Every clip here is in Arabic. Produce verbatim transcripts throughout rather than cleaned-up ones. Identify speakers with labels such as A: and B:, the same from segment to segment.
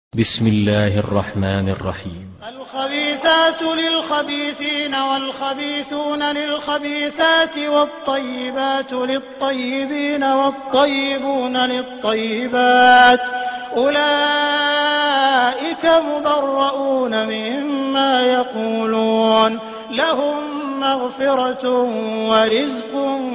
A: بسم الله الرحمن الرحيم.
B: الخبيثات للخبيثين والخبيثون للخبيثات والطيبات للطيبين والطيبون للطيبات أولئك مبرؤون مما يقولون لهم مغفرة ورزق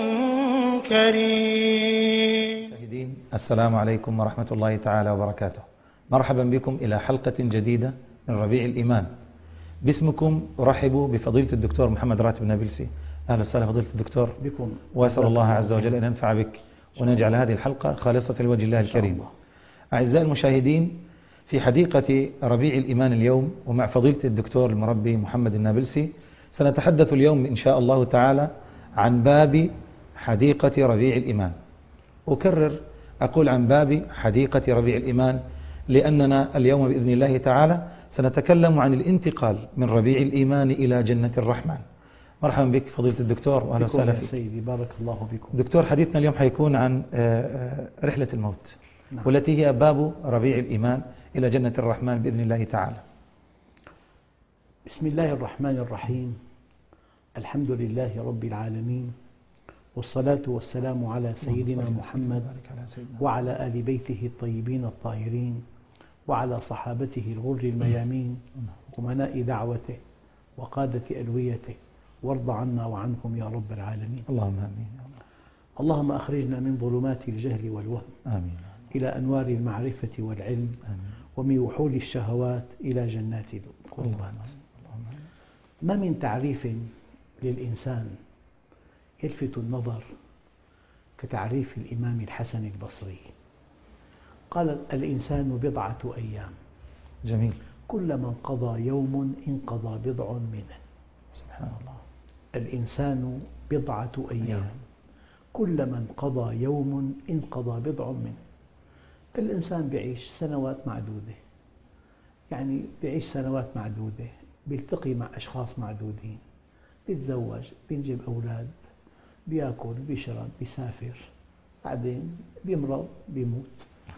B: كريم.
C: السلام عليكم ورحمة الله تعالى وبركاته. مرحبا بكم إلى حلقة جديدة من ربيع الإيمان. باسمكم أرحب بفضيلة الدكتور محمد راتب النابلسي. أهلا وسهلا فضيلة الدكتور بكم، وأسأل الله عز وجل أن ينفع بك ونجعل هذه الحلقة خالصة لوجه الله الكريم. أعزائي المشاهدين، في حديقة ربيع الإيمان اليوم ومع فضيلة الدكتور المربي محمد النابلسي سنتحدث اليوم إن شاء الله تعالى عن باب حديقة ربيع الإيمان. أكرر أقول عن باب حديقة ربيع الإيمان لأننا اليوم بإذن الله تعالى سنتكلم عن الانتقال من ربيع الإيمان إلى جنة الرحمن. مرحبا بك فضيلة الدكتور وأهلا وسهلا فيك
D: سيدي. بارك الله بكم
C: دكتور. حديثنا اليوم حيكون عن رحلة الموت، نعم. والتي هي باب ربيع الإيمان إلى جنة الرحمن بإذن الله تعالى.
D: بسم الله الرحمن الرحيم. الحمد لله رب العالمين، والصلاة والسلام على سيدنا محمد وعلى آل بيته الطيبين الطاهرين وعلى صحابته الغر الميامين أمناء دعوته وقادة ألويته، وارض عنا وعنهم يا رب العالمين.
C: اللهم آمين.
D: اللهم أخرجنا من ظلمات الجهل والوهم
C: آمين.
D: إلى أنوار المعرفة والعلم، آمين. ومن وحول الشهوات إلى جنات القربات. ما من تعريف للإنسان يلفت النظر كتعريف الإمام الحسن البصري. قال: الإنسان بضعة أيام.
C: جميل.
D: كلما انقضى يوم انقضى بضع منه.
C: سبحان الله.
D: الإنسان بضعة أيام، كلما انقضى يوم انقضى بضع منه. الإنسان بيعيش سنوات معدودة، يعني بيعيش سنوات معدودة، بيلتقي مع أشخاص معدودين، بيتزوج، بينجب أولاد، بياكل، بيشرب، بيسافر، بعدين بيمرض، بيموت.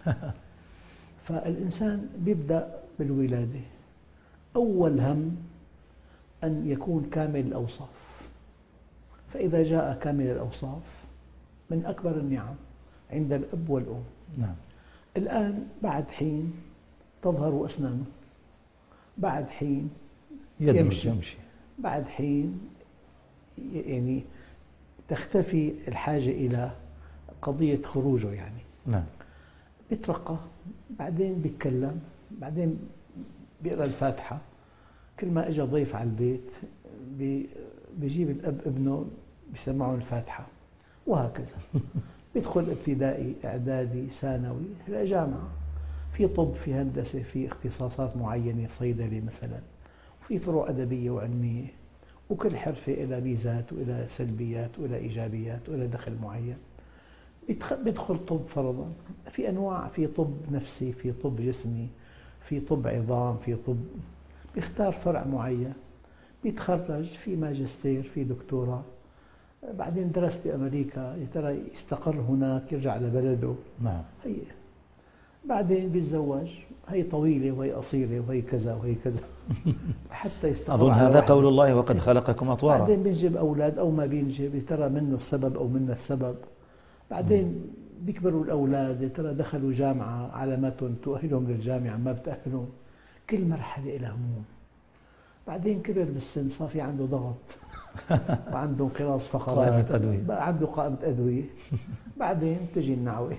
D: فالإنسان بيبدأ بالولادة، أول هم أن يكون كامل الأوصاف، فإذا جاء كامل الأوصاف من أكبر النعم عند الأب والأم.
C: نعم.
D: الآن بعد حين تظهر أسنانه، بعد حين
C: يمشي. يمشي
D: بعد حين يعني تختفي الحاجة إلى قضية خروجه، يعني
C: نعم.
D: بيترقى، بعدين بيتكلم، بعدين بيقرأ الفاتحة. كل ما إجا ضيف على البيت بيجيب الأب ابنه بيسمعه الفاتحة، وهكذا. بيدخل ابتدائي، إعدادي، ثانوي، إلى جامعة، في طب، في هندسة، في اختصاصات معينة، صيدلة مثلا، في فروع أدبية وعلمية، وكل حرفة إلى ميزات وإلى سلبيات وإلى إيجابيات وإلى دخل معين. بيدخل طب فرضا، في أنواع، في طب نفسي، في طب جسمي، في طب عظام، في طب، بيختار فرع معين، بيتخرج، في ماجستير، في دكتوراه، بعدين درس بأمريكا، يا ترى يستقر هناك، يرجع لبلده.
C: نعم.
D: هي بعدين بيتزوج، هي طويلة وهي قصيرة وهي كذا وهي كذا حتى يستقر.
C: أظن هذا قول الله: وقد خلقكم أطوارا.
D: بعدين بينجب أولاد أو ما بينجب، يا ترى منه السبب أو منه السبب. بعدين بيكبروا الأولاد، يا ترى دخلوا جامعة، علاماتهم تؤهلهم للجامعة، ما بتأهلهم. كل مرحلة لها هموم. بعدين كبر بالسن، صار في عنده ضغط وعنده انقراض فقرات،
C: قائمة أدوية،
D: بقى عنده قائمة أدوية. بعدين تجي النعوة.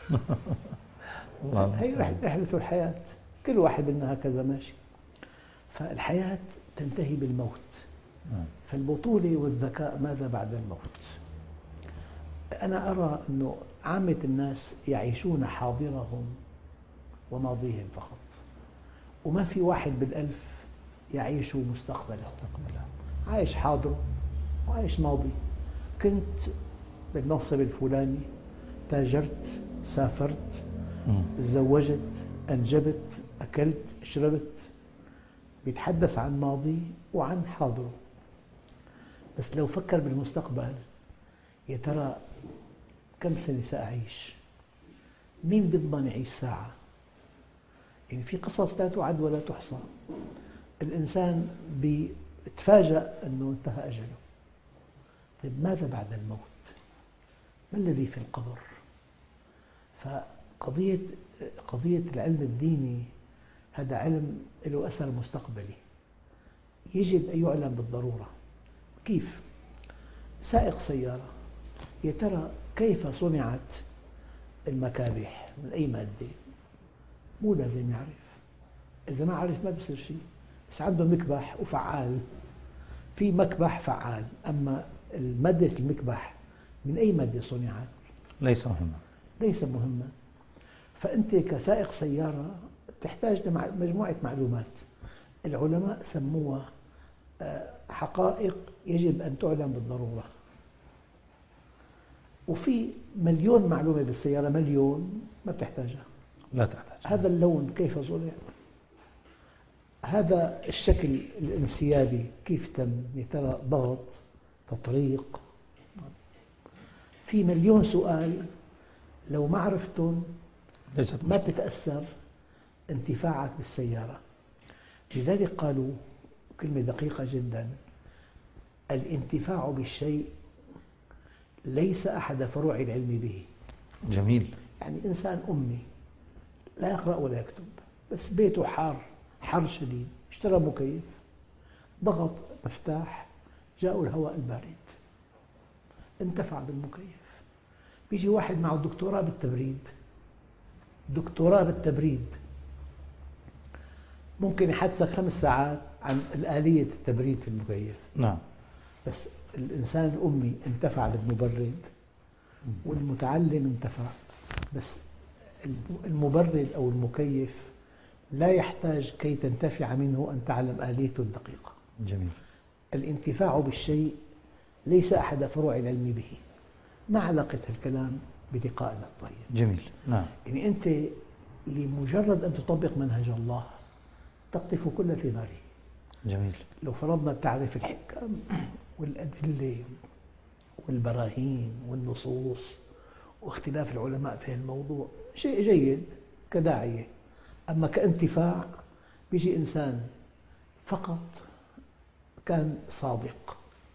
D: هي رحلة الحياة، كل واحد منا هكذا ماشي. فالحياة تنتهي بالموت. فالبطولة والذكاء ماذا بعد الموت؟ أنا أرى أنه عامة الناس يعيشون حاضرهم وماضيهم فقط، وما في واحد بالألف يعيش مستقبله. عايش حاضره وعايش ماضي. كنت بالمنصب الفلاني، تاجرت، سافرت، تزوجت، أنجبت، أكلت، شربت. بيتحدث عن ماضي وعن حاضره. بس لو فكر بالمستقبل، يا ترى كم سنة سأعيش؟ مين بيضمن يعيش ساعة؟ يعني في قصص لا تعد ولا تحصى. الإنسان بيتفاجأ أنه انتهى أجله. طيب ماذا بعد الموت؟ ما الذي في القبر؟ فقضية قضية العلم الديني هذا علم له أثر مستقبلي يجب أن يعلم بالضرورة. كيف؟ سائق سيارة، يا ترى كيف صنعت المكابح؟ من أي مادة؟ مو لازم يعرف. إذا ما عرف ما بصير شيء، بس عنده مكبح وفعال. في مكبح فعال، أما المادة المكبح من أي مادة صنعت؟
C: ليس مهما
D: ليس مهما. فأنت كسائق سيارة تحتاج لمجموعة معلومات العلماء سموها حقائق يجب أن تعلم بالضرورة. وفي مليون معلومة بالسيارة، مليون ما بتحتاجها.
C: لا تحتاج.
D: هذا اللون كيف صنع؟ هذا الشكل الانسيابي كيف تم؟ يا ترى ضغط، تطريق؟ في مليون سؤال لو ما عرفتهم
C: ليست
D: ما بتتأثر انتفاعك بالسيارة. لذلك قالوا كلمة دقيقة جدا: الانتفاع بالشيء ليس أحد فروع العلم به.
C: جميل.
D: يعني إنسان أمي لا يقرأ ولا يكتب، بس بيته حار، حر شديد، اشترى مكيف، ضغط مفتاح، جاءه الهواء البارد، انتفع بالمكيف. بيجي واحد معه دكتوراه بالتبريد، دكتوراه بالتبريد، ممكن يحدثك خمس ساعات عن آلية التبريد في المكيف.
C: نعم.
D: بس الإنسان الأمي انتفع بالمبرد، والمتعلم انتفع. بس المبرد أو المكيف لا يحتاج كي تنتفع منه أن تعلم آليته الدقيقة.
C: جميل.
D: الانتفاع بالشيء ليس أحد فروع العلم به. ما علاقة الكلام بلقائنا الطيب؟
C: جميل. نعم.
D: يعني أنت لمجرد أن تطبق منهج الله تقطف كل ثماره.
C: جميل.
D: لو فرضنا بتعرف الحكم والأدلة والبراهين والنصوص واختلاف العلماء في الموضوع، شيء جيد كداعية. أما كانتفاع، بيجي إنسان فقط كان صادق،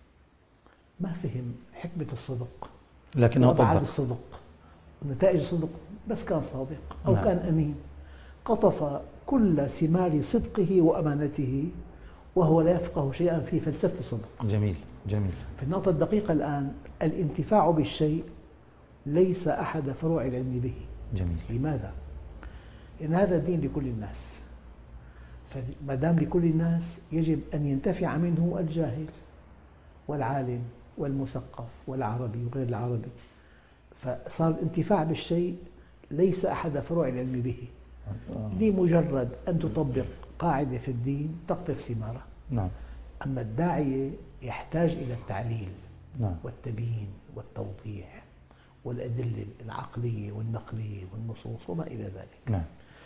D: ما فهم حكمة الصدق
C: لكنه
D: وأبعاد
C: طبق
D: الصدق ونتائج الصدق، بس كان صادق أو
C: نعم.
D: كان أمين، قطف كل ثمار صدقه وأمانته وهو لا يفقه شيئا في فلسفة الصدق.
C: جميل. جميل.
D: في النقطة الدقيقة الآن، الانتفاع بالشيء ليس أحد فروع العلم به.
C: جميل.
D: لماذا؟ لأن هذا الدين لكل الناس، فما دام لكل الناس يجب أن ينتفع منه الجاهل والعالم والمثقف والعربي وغير العربي. فصار الانتفاع بالشيء ليس أحد فروع العلم به. لمجرد أن تطبق قاعدة في الدين تقطف ثماره.
C: نعم.
D: أما الداعية يحتاج إلى التعليل
C: نعم.
D: والتبيين والتوضيح والأدلة العقلية والنقلية والنصوص وما إلى ذلك.
C: نعم.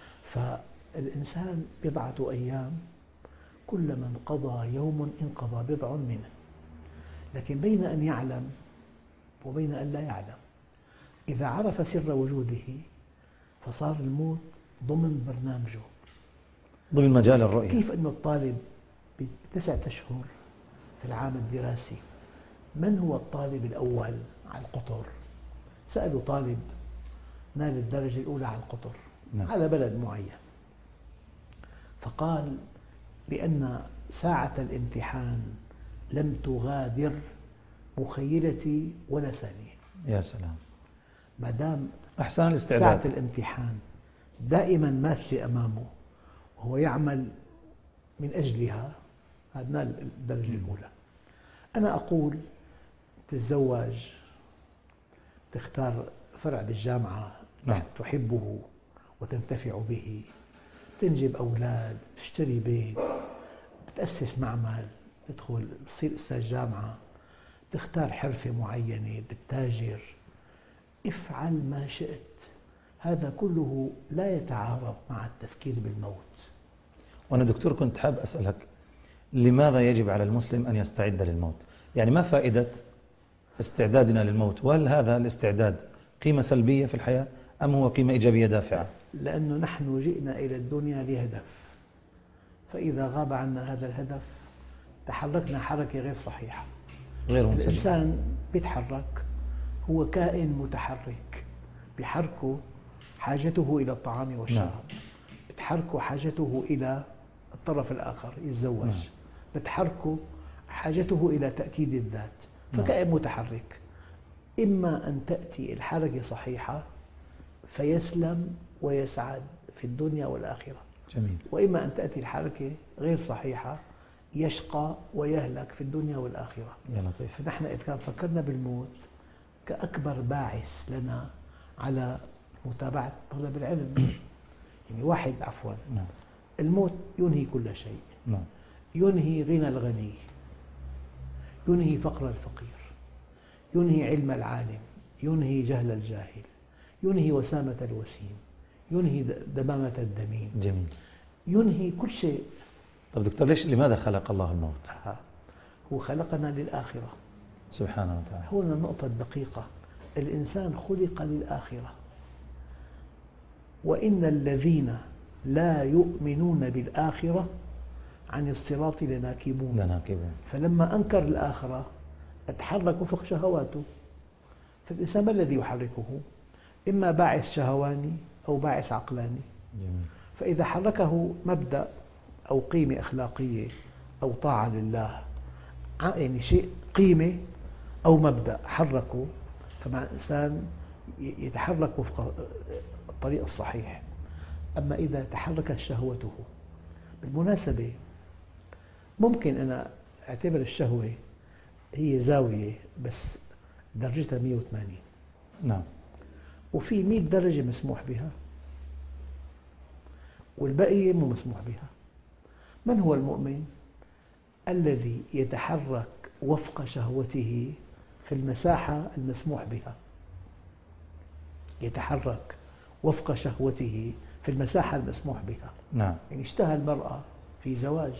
D: فالإنسان بضعة أيام، كلما انقضى يوم انقضى بضع منه. لكن بين أن يعلم وبين أن لا يعلم، إذا عرف سر وجوده فصار الموت ضمن برنامجه،
C: ضمن مجال الرؤية.
D: كيف أن الطالب بتسعة أشهر في العام الدراسي، من هو الطالب الأول على القطر؟ سألوا طالب نال الدرجة الأولى على القطر
C: نعم.
D: على بلد معين، فقال بأن ساعة الامتحان لم تغادر مخيلتي ولا ثانية.
C: يا سلام.
D: ما دام
C: أحسن الاستعداد.
D: ساعة الامتحان دائما ماشية أمامه وهو يعمل من أجلها، هذا نال الدرجة الأولى. أنا أقول تتزوج، تختار فرع بالجامعة
C: نعم.
D: تحبه وتنتفع به، تنجب أولاد، تشتري بيت، بتأسس معمل، تدخل بتصير أستاذ جامعة، تختار حرفة معينة، بتتاجر، افعل ما شئت. هذا كله لا يتعارض مع التفكير بالموت.
C: وأنا دكتور كنت حاب أسألك، لماذا يجب على المسلم أن يستعد للموت؟ يعني ما فائدة استعدادنا للموت؟ وهل هذا الاستعداد قيمة سلبية في الحياة أم هو قيمة إيجابية دافعة؟
D: لأنه نحن جئنا إلى الدنيا لهدف، فإذا غاب عنا هذا الهدف تحركنا حركة غير صحيحة.
C: غير منسجم.
D: الإنسان بيتحرك، هو كائن متحرك، بحركه حاجته إلى الطعام والشراب، نعم. بتحركه حاجته إلى الطرف الآخر يتزوج، نعم. بتحركه حاجته إلى تأكيد الذات، فكائن نعم. متحرك. إما أن تأتي الحركة صحيحة فيسلم ويسعد في الدنيا والآخرة،
C: جميل.
D: وإما أن تأتي الحركة غير صحيحة يشقى ويهلك في الدنيا والآخرة.
C: يا لطيف.
D: فنحن إذا كان فكرنا بالموت كأكبر باعث لنا على متابعة طلب العلم، يعني واحد عفوا
C: نعم.
D: الموت ينهي كل شيء،
C: نعم.
D: ينهي غنى الغني، ينهي فقر الفقير، ينهي علم العالم، ينهي جهل الجاهل، ينهي وسامة الوسيم، ينهي دمامة الدميم.
C: جميل.
D: ينهي كل شيء.
C: طيب دكتور، ليش لماذا خلق الله الموت؟
D: آه. هو خلقنا للآخرة
C: سبحانه وتعالى.
D: هنا النقطة الدقيقة، الإنسان خلق للآخرة، وإن الذين لا يؤمنون بالآخرة عن الصراط لناكبون.
C: لناكبون.
D: فلما أنكر الآخرة اتحرك وفق شهواته. فالإنسان ما الذي يحركه؟ إما باعث شهواني أو باعث عقلاني.
C: جميل.
D: فإذا حركه مبدأ أو قيمة أخلاقية أو طاعة لله، يعني شيء قيمة أو مبدأ حركه، فمع الإنسان يتحرك وفق الطريق الصحيح. أما إذا تحركت شهوته، بالمناسبة ممكن أنا أعتبر الشهوة هي زاوية بس درجتها مئة وثمانين،
C: نعم،
D: وفي مئة درجة مسموح بها والبقية مو مسموح بها. من هو المؤمن؟ الذي يتحرك وفق شهوته في المساحة المسموح بها، يتحرك وفق شهوته في المساحة المسموح بها.
C: نعم.
D: يعني اشتهى المرأة في زواج،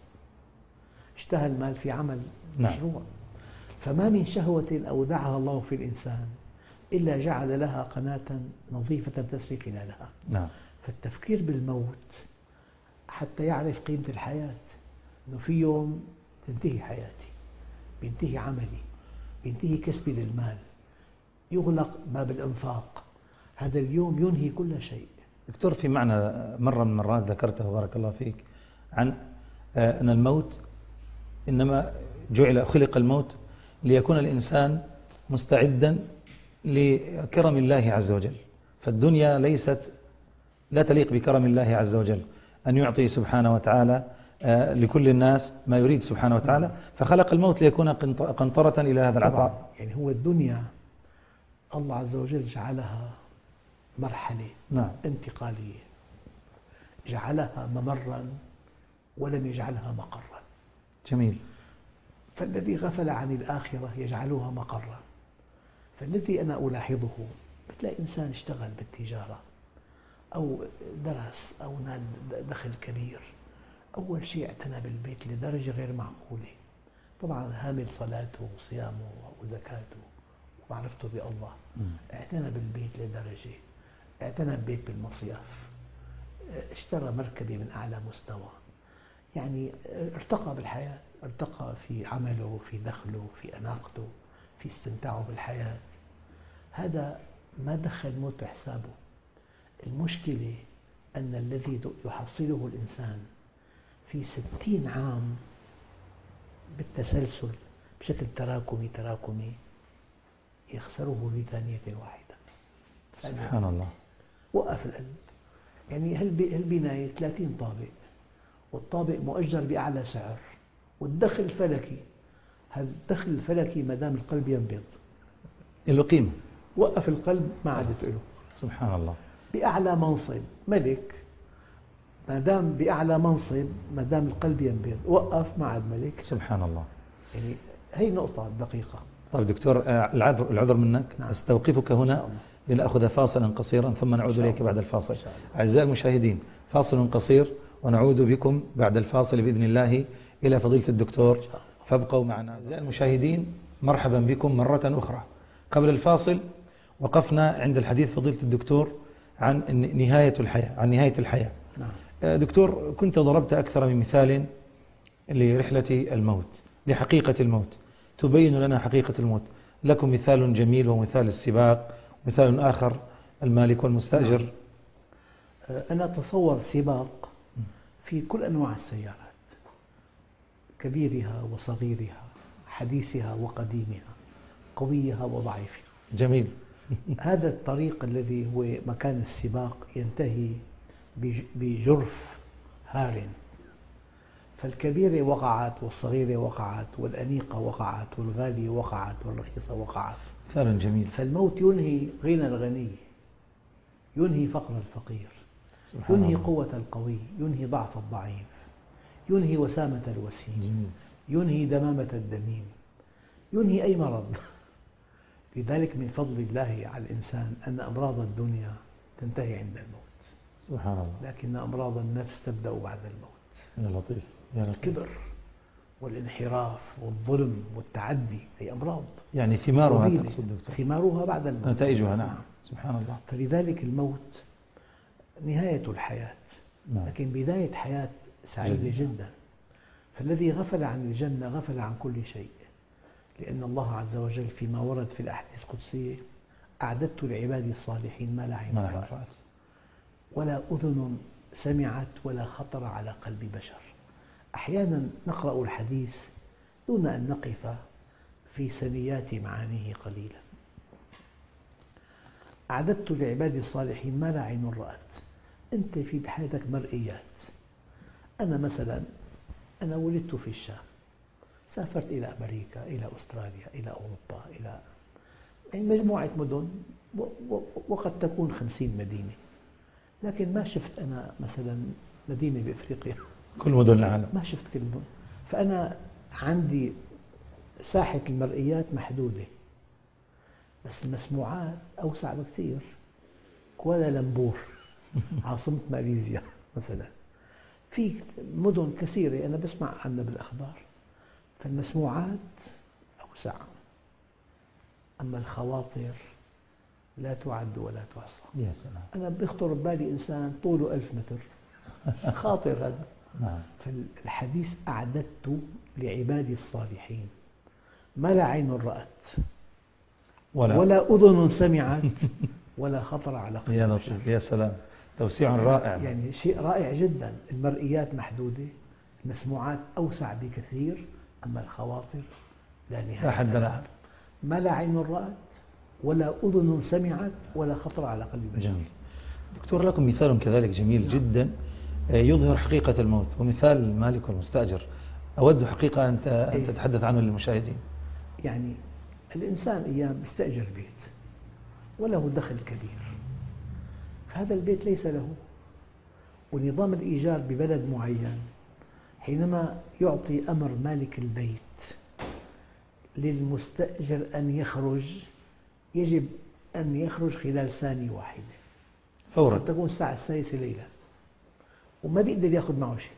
D: اشتهى المال في عمل مشروع. نعم. فما من شهوة أودعها الله في الإنسان إلا جعل لها قناة نظيفة تسري خلالها.
C: نعم.
D: فالتفكير بالموت حتى يعرف قيمة الحياة، أنه في يوم تنتهي حياتي، بينتهي عملي، بينتهي كسبي للمال، يغلق باب الإنفاق، هذا اليوم ينهي كل شيء.
C: دكتور، في معنى مرة من المرات ذكرته بارك الله فيك عن أن الموت إنما جعل خلق الموت ليكون الإنسان مستعدا لكرم الله عز وجل، فالدنيا ليست لا تليق بكرم الله عز وجل أن يعطي سبحانه وتعالى لكل الناس ما يريد سبحانه وتعالى، فخلق الموت ليكون قنطرة إلى هذا العطاء.
D: يعني هو الدنيا الله عز وجل جعلها مرحلة
C: نعم.
D: انتقالية، جعلها ممرا ولم يجعلها مقرا.
C: جميل.
D: فالذي غفل عن الآخرة يجعلها مقرا. فالذي أنا ألاحظه، بتلاقي إنسان اشتغل بالتجارة أو درس أو نال دخل كبير، أول شيء اعتنى بالبيت لدرجة غير معقولة. طبعا هامل صلاته وصيامه وزكاته ومعرفته بالله، اعتنى بالبيت لدرجة، اعتنى بالبيت بالمصيف، اشترى مركبة من أعلى مستوى، يعني ارتقى بالحياة، ارتقى في عمله، في دخله، في أناقته، في استمتاعه بالحياة. هذا ما دخل الموت بحسابه. المشكلة أن الذي يحصله الإنسان في ستين عام بالتسلسل بشكل تراكمي تراكمي يخسره بثانية واحدة.
C: سبحان الله.
D: وقف القلب. يعني هالبناية ثلاثين طابق، والطابق مؤجر بأعلى سعر، والدخل فلكي. هذا الدخل الفلكي ما دام القلب ينبض
C: له قيمة.
D: وقف القلب ما عادت له.
C: سبحان الله.
D: بأعلى منصب ملك، ما دام بأعلى منصب ما دام القلب ينبض، وقف ما عاد ملك.
C: سبحان الله.
D: يعني هي النقطة الدقيقة.
C: طيب دكتور، العذر العذر منك. نعم. استوقفك هنا لنأخذ فاصلا قصيرا ثم نعود إليك بعد الفاصل. أعزائي المشاهدين، فاصل قصير ونعود بكم بعد الفاصل بإذن الله إلى فضيلة الدكتور، فابقوا معنا. أعزائي المشاهدين، مرحبا بكم مرة أخرى. قبل الفاصل وقفنا عند الحديث فضيلة الدكتور عن نهاية الحياة، عن نهاية الحياة.
D: نعم.
C: دكتور، كنت ضربت أكثر من مثال لرحلة الموت، لحقيقة الموت، تبين لنا حقيقة الموت. لكم مثال جميل ومثال السباق، مثال آخر المالك والمستأجر.
D: نعم. أنا أتصور سباق في كل أنواع السيارات، كبيرها وصغيرها، حديثها وقديمها، قويها وضعيفها.
C: جميل.
D: هذا الطريق الذي هو مكان السباق ينتهي بجرف هار، فالكبيرة وقعت والصغيرة وقعت والأنيقة وقعت والغالية وقعت والرخيصة وقعت.
C: مثال جميل.
D: فالموت ينهي غنى الغني، ينهي فقر الفقير، ينهي قوة القوي، ينهي ضعف الضعيف، ينهي وسامة الوسيم،
C: جميل.
D: ينهي دمامة الدميم، ينهي أي مرض. لذلك من فضل الله على الإنسان أن أمراض الدنيا تنتهي عند الموت،
C: سبحان الله.
D: لكن أمراض النفس تبدأ بعد الموت.
C: يا لطيف يا لطيف.
D: الكبر والانحراف والظلم والتعدي هي أمراض،
C: يعني ثمارها
D: وبيلة.
C: تقصد دكتور؟
D: ثمارها بعد الموت،
C: نتائجها. نعم. سبحان الله.
D: فلذلك الموت نهاية الحياة،
C: نعم.
D: لكن بداية حياة سعيدة جدا. فالذي غفل عن الجنة غفل عن كل شيء، لأن الله عز وجل فيما ورد في الأحاديث القدسية: أعددت لعبادي الصالحين ما لا عين رأت ولا أذن سمعت ولا خطر على قلب بشر. أحيانا نقرأ الحديث دون أن نقف في ثنيات معانيه قليلا. أعددت لعبادي الصالحين ما لا عين رأت. أنت في بحياتك مرئيات. أنا مثلا أنا ولدت في الشام، سافرت إلى أمريكا، إلى أستراليا، إلى أوروبا، إلى يعني مجموعة مدن، وقد تكون خمسين مدينة، لكن ما شفت أنا مثلا مدينة بإفريقيا،
C: كل مدن العالم
D: ما شفت كل مدن. فأنا عندي ساحة المرئيات محدودة، بس المسموعات أوسع بكثير. كوالالمبور عاصمة ماليزيا مثلا، في مدن كثيرة أنا بسمع عنها بالأخبار، فالمسموعات أوسع، أما الخواطر لا تعد ولا تحصى.
C: يا سلام.
D: أنا بيخطر ببالي إنسان طوله ألف متر، خاطر هذا.
C: نعم.
D: فالحديث: أعددت لعبادي الصالحين ما لا عين رأت ولا, ولا أذن سمعت ولا خطر على قلب.
C: يا لطيف. يا سلام، توسيع رائع.
D: يعني شيء رائع جدا. المرئيات محدودة، المسموعات أوسع بكثير، أما الخواطر لا نهاية
C: لا حد لها.
D: ما لا عين رأت ولا أذن سمعت ولا خطر على قلب بشر.
C: جميل. دكتور، لكم مثال كذلك جميل نعم. جدا يظهر حقيقة الموت، ومثال المالك والمستأجر. أود حقيقة أن أن تتحدث عنه للمشاهدين.
D: يعني الإنسان أيام يستأجر بيت وله دخل كبير، فهذا البيت ليس له، ونظام الإيجار ببلد معين حينما يعطي أمر مالك البيت للمستأجر أن يخرج، يجب أن يخرج خلال ثانية واحدة
C: فورا،
D: قد تكون الساعة السادسة ليلا، وما بيقدر يأخذ معه شيء.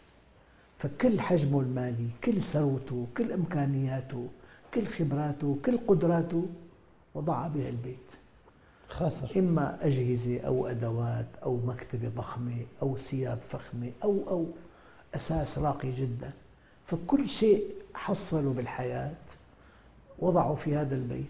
D: فكل حجمه المالي، كل ثروته، كل إمكانياته، كل خبراته، كل قدراته وضعها بها البيت.
C: خاسر.
D: إما أجهزة أو أدوات أو مكتبة ضخمة أو ثياب فخمة أو أو أساس راقي جدا. فكل شيء حصلوا بالحياة وضعوا في هذا البيت.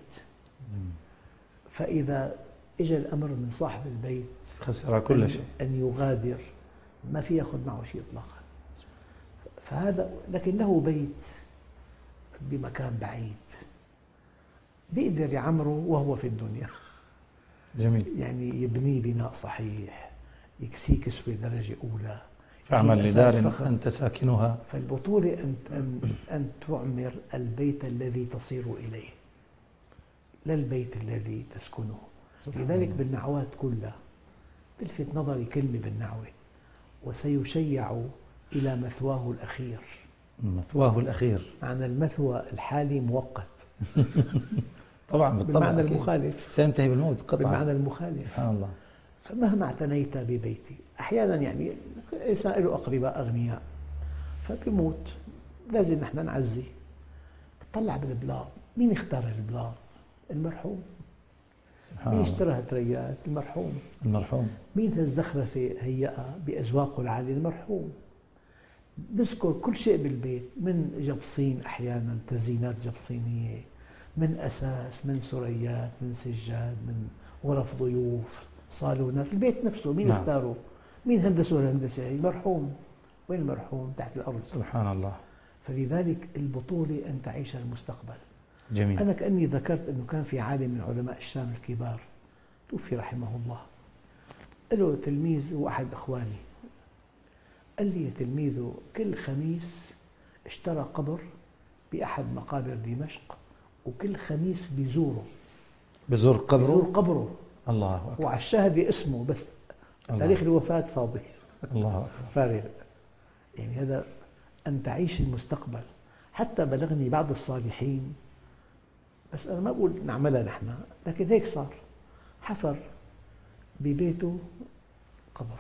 D: فإذا إجا الأمر من صاحب البيت
C: خسر كل شيء،
D: أن يغادر، ما في يأخذ معه شيء إطلاقا. فهذا لكن له بيت بمكان بعيد بيقدر يعمره وهو في الدنيا.
C: جميل.
D: يعني يبنيه بناء صحيح، يكسيه كسوة درجة أولى،
C: فاعمل لدار أنت ساكنها.
D: فالبطولة أن أن أن تعمر البيت الذي تصير إليه، لا البيت الذي تسكنه. لذلك بالنعوات كلها تلفت نظري كلمة بالنعوة: وسيشيع إلى مثواه الأخير.
C: مثواه الأخير،
D: معنى المثوى الحالي مؤقت
C: طبعا بالطبع
D: بالمعنى المخالف،
C: سينتهي بالموت قطعا
D: بالمعنى المخالف.
C: سبحان الله.
D: فمهما اعتنيت ببيتي، أحيانا يعني إنسان له أقرباء أغنياء فبيموت، لازم نحن نعزي. بتطلع بالبلاط، مين اختار البلاط؟ المرحوم.
C: سبحان
D: مين
C: الله.
D: اشترى هالتريات؟ المرحوم.
C: المرحوم.
D: مين هالزخرفة هيئها بأذواقه العالية؟ المرحوم. بذكر كل شيء بالبيت، من جبصين أحيانا، تزيينات جبصينية، من أساس، من سريات، من سجاد، من غرف ضيوف، صالونات، البيت نفسه مين
C: نعم.
D: اختاره؟ مين هندسه الهندسة هي؟ مرحوم. وين المرحوم؟ تحت الأرض.
C: سبحان الله.
D: فلذلك البطولة أن تعيش المستقبل.
C: جميل.
D: أنا كأني ذكرت أنه كان في عالم من علماء الشام الكبار توفي رحمه الله، له تلميذ وأحد إخواني، قال لي يا تلميذه كل خميس اشترى قبر بأحد مقابر دمشق، وكل خميس بيزوره،
C: بزور قبره.
D: بيزور قبره،
C: الله أكبر.
D: وعلى الشهادة اسمه بس تاريخ الوفاة فاضي.
C: الله أكبر.
D: فارغ. يعني هذا أن تعيش المستقبل. حتى بلغني بعض الصالحين، بس أنا ما بقول نعملها نحن، لكن هيك صار، حفر ببيته قبر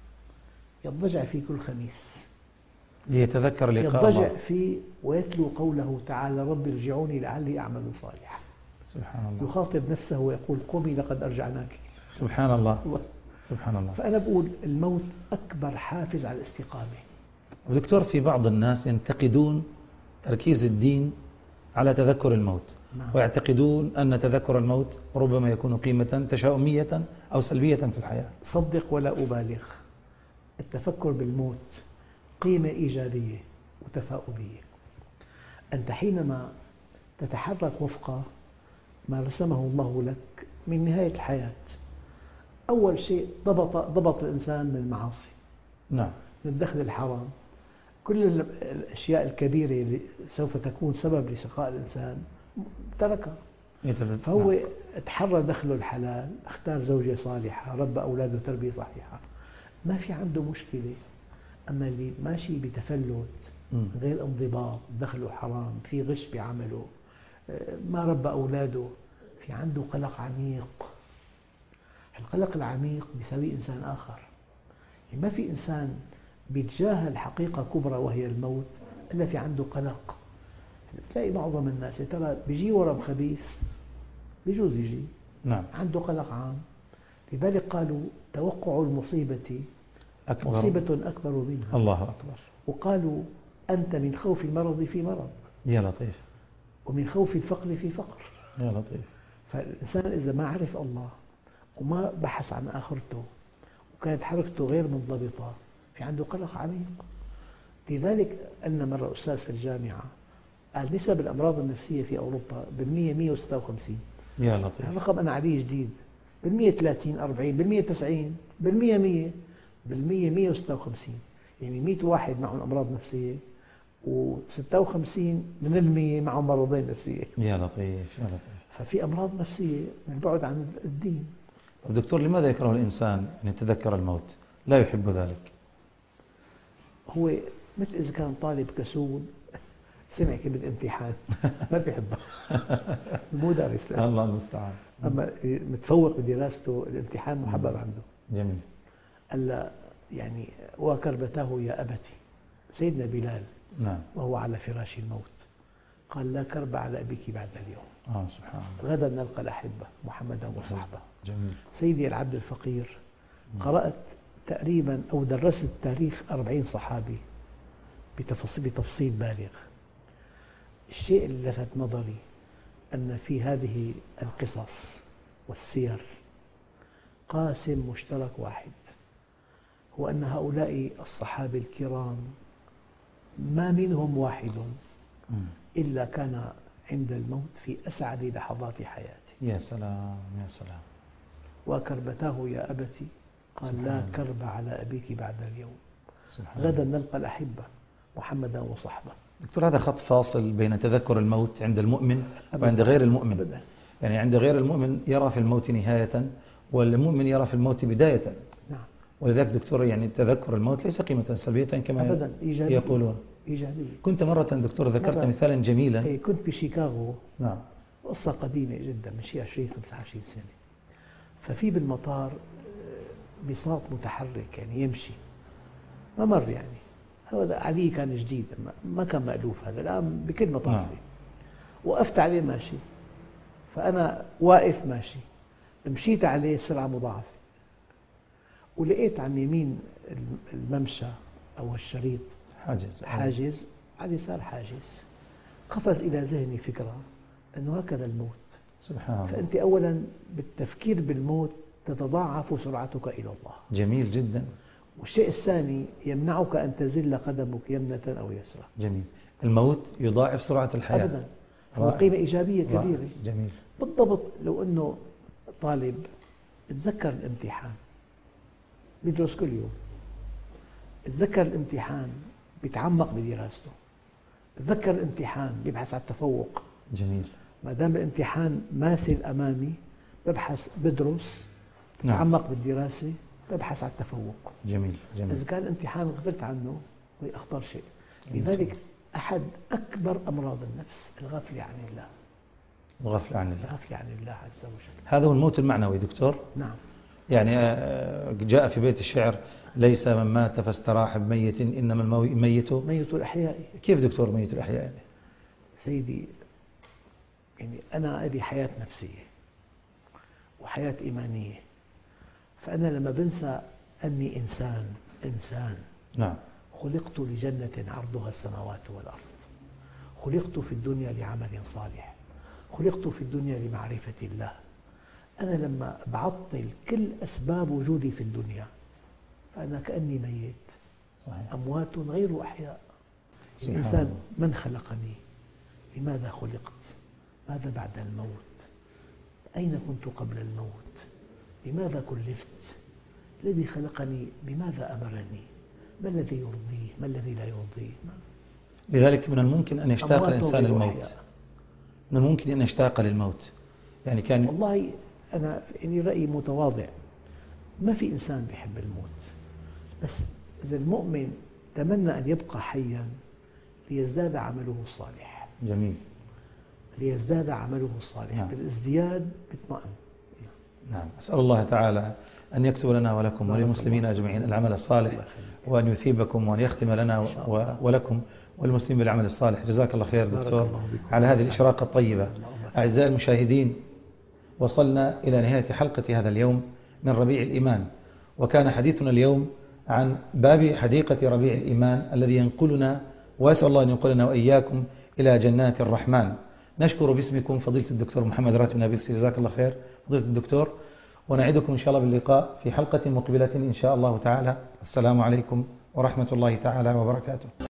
D: يضجع فيه كل خميس،
C: ليتذكر لقاء
D: يضجع
C: الله.
D: فيه ويتلو قوله تعالى رب ارجعوني لعلي أعمل صالحا.
C: سبحان الله.
D: يخاطب نفسه ويقول قومي لقد أرجعناك.
C: سبحان الله. سبحان الله.
D: فأنا بقول الموت أكبر حافز على الاستقامة.
C: دكتور، في بعض الناس ينتقدون تركيز الدين على تذكر الموت.
D: نعم.
C: ويعتقدون أن تذكر الموت ربما يكون قيمة تشاؤمية أو سلبية في الحياة.
D: صدق ولا أبالغ، التفكر بالموت قيمة إيجابية وتفاؤلية. أنت حينما تتحرك وفق ما رسمه الله لك من نهاية الحياة، أول شيء ضبط ضبط الإنسان من المعاصي،
C: نعم.
D: من الدخل الحرام، كل الأشياء الكبيرة اللي سوف تكون سبب لشقاء الإنسان تركها.
C: يتذ...
D: فهو
C: نعم.
D: تحرى دخله الحلال، اختار زوجة صالحة، ربى أولاده تربية صحيحة، ما في عنده مشكلة. أما اللي ماشي بتفلت،
C: مم.
D: غير انضباط، دخله حرام، في غش بعمله، ما ربى أولاده، في عنده قلق عميق. القلق العميق بيساوي إنسان آخر. يعني ما في إنسان بيتجاهل حقيقة كبرى وهي الموت إلا في عنده قلق. بتلاقي معظم الناس ترى بيجي ورم خبيث، بيجوز يجي،
C: نعم.
D: عنده قلق عام. لذلك قالوا توقع المصيبة
C: أكبر.
D: مصيبة أكبر منها.
C: الله أكبر.
D: وقالوا أنت من خوف المرض في مرض،
C: يا لطيف.
D: ومن خوف الفقر في فقر.
C: يا لطيف.
D: فالإنسان إذا ما عرف الله وما بحث عن آخرته وكانت حركته غير منضبطة، في عنده قلق عميق. لذلك أن مرة أستاذ في الجامعة قال نسب الأمراض النفسية في أوروبا بالمية مية وستة وخمسين.
C: يا لطيف.
D: رقم أنا عليه جديد، بالمية ثلاثين أربعين، بالمية تسعين، بالمية مية، بالمية مية وستة وخمسين. يعني مية واحد معهم أمراض نفسية وستة وخمسين من المية معهم مرضين نفسية.
C: يا لطيف. يا لطيف.
D: ففي أمراض نفسية من بعد عن الدين.
C: طب دكتور، لماذا يكره الإنسان أن يتذكر الموت؟ لا يحب ذلك.
D: هو مثل إذا كان طالب كسول سمع كلمة امتحان ما بيحبها، مو دارس له.
C: الله المستعان.
D: أما متفوق بدراسته الامتحان محبب عنده.
C: جميل.
D: ألا يعني وكربته يا أبتي، سيدنا بلال
C: نعم.
D: وهو على فراش الموت قال لا كرب على أبيك بعد اليوم،
C: آه سبحان الله.
D: غدا نلقى الأحبة محمدا وصحبه.
C: جميل.
D: سيدي العبد الفقير، قرأت تقريبا أو درست تاريخ أربعين صحابي بتفصيل, بتفصيل بالغ. الشيء اللي لفت نظري أن في هذه القصص والسير قاسم مشترك واحد، هو أن هؤلاء الصحابة الكرام ما منهم واحد إلا كان عند الموت في أسعد لحظات حياته.
C: يا سلام. يا سلام.
D: وكربتاه يا أبتي قال لا كرب على أبيك بعد اليوم،
C: سبحان
D: غدا نلقى الأحبة محمدا وصحبه.
C: دكتور، هذا خط فاصل بين تذكر الموت عند المؤمن وعند غير المؤمن.
D: أبدا.
C: يعني عند غير المؤمن يرى في الموت نهاية، والمؤمن يرى في الموت بداية.
D: نعم.
C: ولذلك دكتور، يعني تذكر الموت ليس قيمة سلبية كما
D: أبدا، إيجابية.
C: يقولون.
D: إيجابية.
C: كنت مرة دكتور ذكرت
D: مرة.
C: مثالا جميلا.
D: إيه، كنت بشيكاغو،
C: نعم.
D: قصة قديمة جدا من شي عشرين خمسة وعشرين سنة. ففي بالمطار بساط متحرك يعني يمشي، ممر يعني، هذا عليه كان جديد ما كان مألوف، هذا الآن بكل مطار
C: نعم.
D: فيه. وقفت عليه ماشي، فأنا واقف ماشي، مشيت عليه سرعة مضاعفة، ولقيت عن يمين الممشى أو الشريط
C: حاجز
D: حاجز، على اليسار حاجز. قفز إلى ذهني فكرة أنه هكذا الموت.
C: سبحان الله.
D: فأنت أولا بالتفكير بالموت تتضاعف سرعتك إلى الله.
C: جميل جدا.
D: والشيء الثاني يمنعك أن تزل قدمك يمنة أو يسرى.
C: جميل. الموت يضاعف سرعة الحياة
D: أبدا، هو قيمة إيجابية كبيرة.
C: جميل.
D: بالضبط. لو أنه طالب تذكر الامتحان بيدرس كل يوم، تذكر الامتحان بيتعمق بدراسته، تذكر الامتحان بيبحث عن التفوق.
C: جميل.
D: ما دام الامتحان ماثل أمامي ببحث بدرس،
C: نعم.
D: بتعمق بالدراسة، ببحث عن التفوق.
C: جميل. جميل.
D: إذا كان الامتحان غفلت عنه هو أخطر شيء. لذلك أحد أكبر أمراض النفس الغفلة عن الله.
C: الغفلة عن الله.
D: الغفلة عن الله عز وجل.
C: هذا هو الموت المعنوي دكتور.
D: نعم.
C: يعني جاء في بيت الشعر: ليس من مات فاستراح بميت إنما الميت
D: ميت الأحياء.
C: كيف دكتور ميت الأحياء يعني؟
D: سيدي، يعني أنا أبي حياة نفسية وحياة إيمانية، فأنا لما بنسى أني إنسان إنسان
C: نعم.
D: خلقت لجنة عرضها السماوات والأرض، خلقت في الدنيا لعمل صالح، خلقت في الدنيا لمعرفة الله. أنا لما بعطل كل أسباب وجودي في الدنيا فأنا كأني ميت.
C: صحيح.
D: أموات غير أحياء. الإنسان من خلقني؟ لماذا خلقت؟ ماذا بعد الموت؟ أين كنت قبل الموت؟ لماذا كلفت؟ الذي خلقني بماذا أمرني؟ ما الذي يرضيه؟ ما الذي لا يرضيه؟
C: لذلك من الممكن أن يشتاق الإنسان للموت. من الممكن أن يشتاق للموت. يعني كان
D: والله أنا يعني رأيي متواضع، ما في إنسان بيحب الموت، بس إذا المؤمن تمنى أن يبقى حياً ليزداد عمله الصالح.
C: جميل.
D: ليزداد عمله الصالح. نعم. بالازدياد بيطمئن.
C: نعم. أسأل الله تعالى أن يكتب لنا ولكم وللمسلمين أجمعين العمل الصالح، وأن يثيبكم وأن يختم لنا ولكم والمسلمين بالعمل الصالح. جزاك الله خير دكتور على هذه الإشراقة الطيبة. أعزائي المشاهدين، وصلنا إلى نهاية حلقة هذا اليوم من ربيع الإيمان، وكان حديثنا اليوم عن باب حديقة ربيع الإيمان الذي ينقلنا، وأسأل الله أن ينقلنا وإياكم إلى جنات الرحمن. نشكر باسمكم فضيلة الدكتور محمد راتب نابلسي، جزاك الله خير فضيلة الدكتور، ونعدكم إن شاء الله باللقاء في حلقة مقبلة إن شاء الله تعالى. السلام عليكم ورحمة الله تعالى وبركاته.